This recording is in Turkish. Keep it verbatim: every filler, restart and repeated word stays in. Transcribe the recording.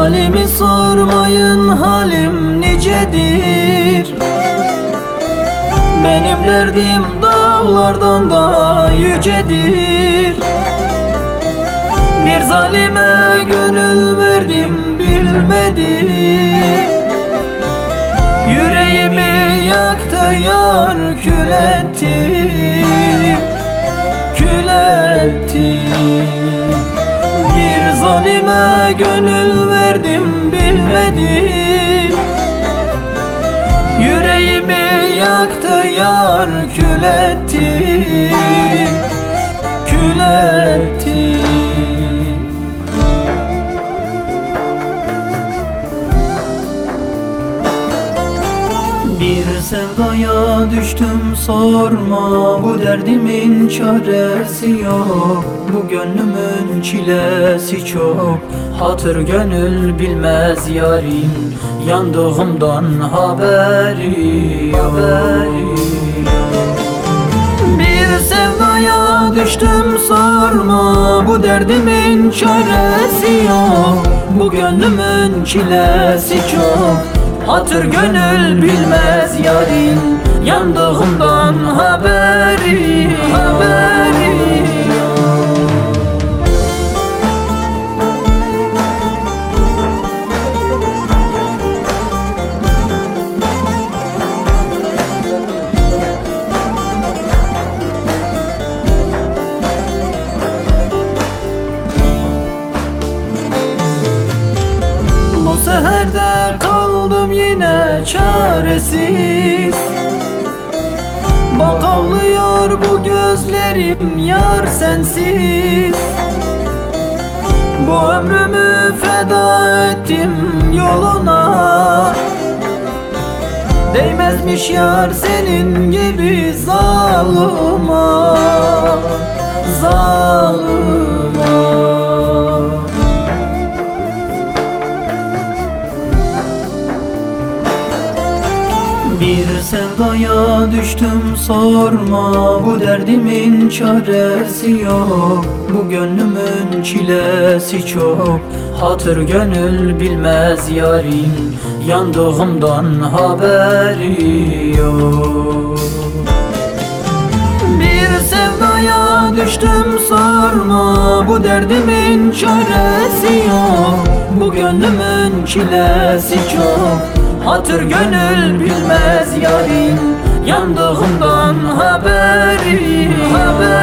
Halimi sormayın, halim nicedir. Benim derdim dağlardan da yücedir. Bir zalime gönül verdim bilmedim. Yüreğimi yaktı yar, kül etti, kül etti. Bir zalime gönül verdim bilmedim. Yüreğimi yaktı yar, kül etti, kül etti. Bir sevdaya düştüm sorma, bu derdimin çaresi yok. Bu gönlümün çilesi çok, hatır gönül bilmez yarim. Yandığımdan haberi yok. Bir sevdaya düştüm sorma, bu derdimin çaresi yok. Bu gönlümün çilesi çok, hatır gönül bilmez yarim. Yandığımdan haberi, haberi yok. Bu seherde kaldım yine çaresiz. Bak ağlıyor bu gözlerim yar sensiz. Bu ömrümü feda ettim yoluna. Değmezmiş yar senin gibi zalıma, zalıma. Bir sevdaya düştüm sorma, bu derdimin çaresi yok. Bu gönlümün çilesi çok, hatır gönül bilmez yarim. Yandığımdan haberi yok. Bir sevdaya düştüm sorma, bu derdimin çaresi yok. Bu gönlümün çilesi çok, hatır gönül bilmez yarim. Yandığımdan haberi, haberi